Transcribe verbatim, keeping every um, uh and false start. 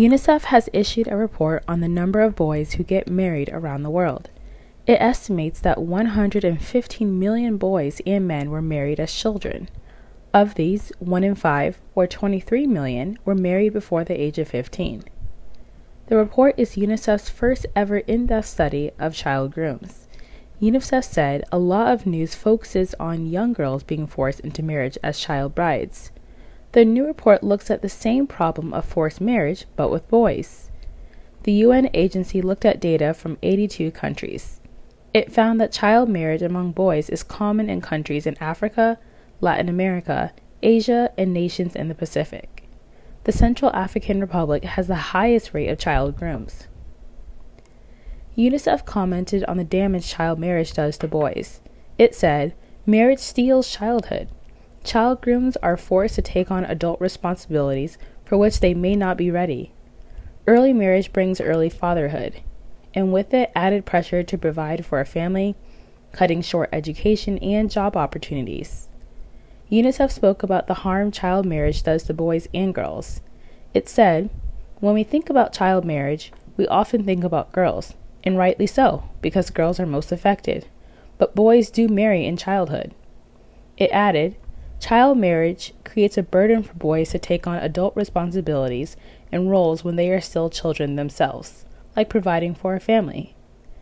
UNICEF has issued a report on the number of boys who get married around the world. It estimates that one hundred fifteen million boys and men were married as children. Of these, one in five, or twenty-three million, were married before the age of fifteen. The report is UNICEF's first ever in-depth study of child grooms. UNICEF said a lot of news focuses on young girls being forced into marriage as child brides. The new report looks at the same problem of forced marriage, but with boys. The U N agency looked at data from eighty-two countries. It found that child marriage among boys is common in countries in Africa, Latin America, Asia, and nations in the Pacific. The Central African Republic has the highest rate of child grooms. UNICEF commented on the damage child marriage does to boys. It said, "Marriage steals childhood. Child grooms are forced to take on adult responsibilities for which they may not be ready. Early marriage brings early fatherhood, and with it added pressure to provide for a family, cutting short education and job opportunities." UNICEF spoke about the harm child marriage does to boys and girls. It said, "When we think about child marriage, we often think about girls, and rightly so, because girls are most affected. But boys do marry in childhood." It added, "Child marriage creates a burden for boys to take on adult responsibilities and roles when they are still children themselves, like providing for a family.